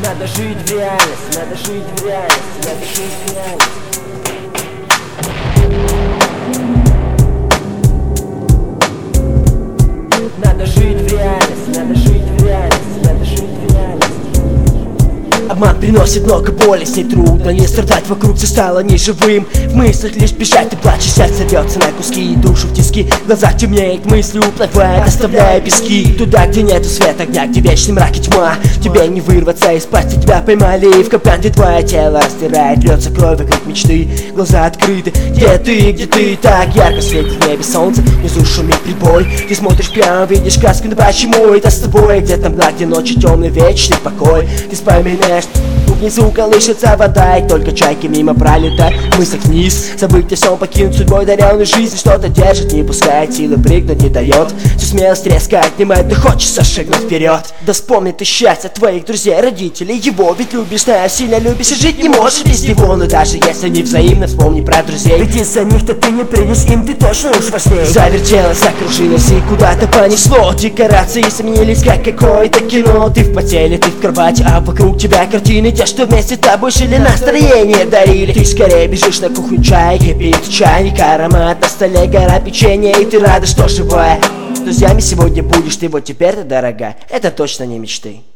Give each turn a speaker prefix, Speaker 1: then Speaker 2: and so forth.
Speaker 1: Надо жить в реальность, надо жить в реальность, надо жить в реальность. Надо жить в реальность, надо жить в реальность, надо жить в реальность.
Speaker 2: Обман приносит много боли, с ней трудно не страдать, вокруг все стало неживым. В мыслях лишь бежать, ты плачешь, сердце рвется на куски, и душу в тиски. В глазах темнеет, мысли уплывают, оставляя пески. Туда, где нету света огня, где вечный мрак и тьма. Тебе не вырваться из пасти, тебя поймали, и в капкан, где твое тело растирает, льется кровь вокруг мечты. Глаза открыты, где ты, так ярко светит в небе солнце. Внизу шумит прибой, ты смотришь прямо, видишь сказку, но почему это с тобой? Где-то мрак, где ночи темный, вечный покой. Ты вспоминаешь, внизу колышется вода, и только чайки мимо пролетают. В мыслях вниз, забыть о всем, покинуть судьбой даренную жизнь. Что-то держит, не пускает, силы прыгнуть не дает. Всю смелость резко отнимает, ты хочется шагнуть вперед. Да вспомни ты счастье твоих друзей, родителей его. Ведь любишь, знаешь, сильно любишь и жить не можешь без него. Но даже если не взаимно, вспомни про друзей.
Speaker 1: Ведь из-за них-то ты не придешь, им ты точно уж важней.
Speaker 2: Завертелось, закружилось и куда-то понесло. Декорации сменились, как какое-то кино. Ты в постели, ты в кровати, а вокруг тебя картины. Те, что вместе с тобой жили, настроение дарили. Ты скорее бежишь на кухню, чай кипит, чайник, аромат на столе, гора печенья, и ты рада, что живая. С друзьями сегодня будешь ты, вот теперь ты дорога. Это точно не мечты.